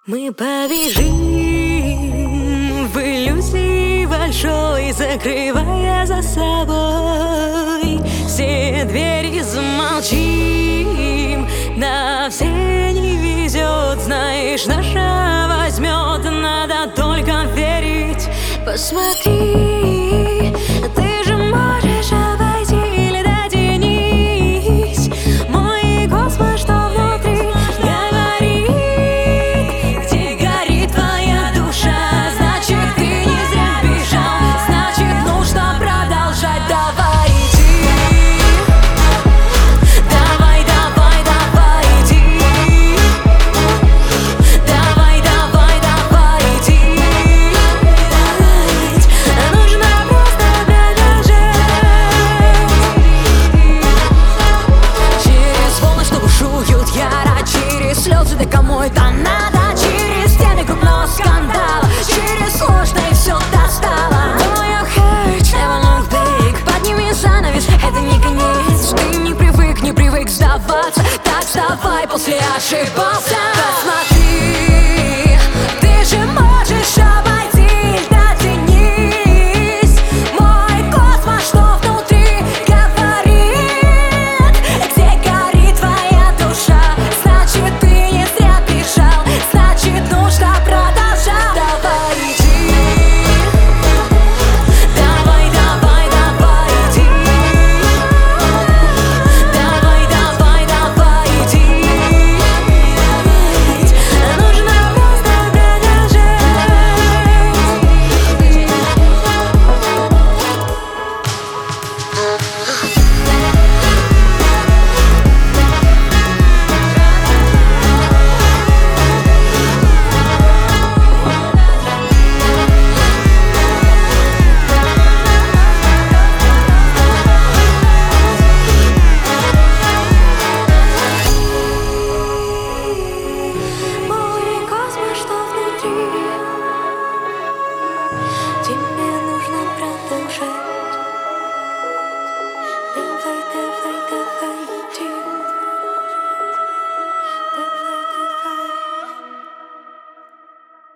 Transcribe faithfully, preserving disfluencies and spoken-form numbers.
Мы побежим в иллюзии большой, закрывая за собой все двери, замолчим. На все не везет, знаешь, наша возьмет. Надо только верить. Посмотри, ты же можешь обойти или дотянись. Мой космос, что внутри говорит, где горит твоя душа. Значит, ты не зря бежал, значит, нужно продолжать. Давай иди, давай, давай, давай иди, давай, давай, давай иди. Нужно просто продолжать. Через волны, что бушуют яро, через слезы, да кому это надо? Через стены крупного скандала, через сложное все достало. Know your hurt, never look back. Подними занавес, это не конец. Ты не привык, не привык сдаваться. Так вставай, после ошибался.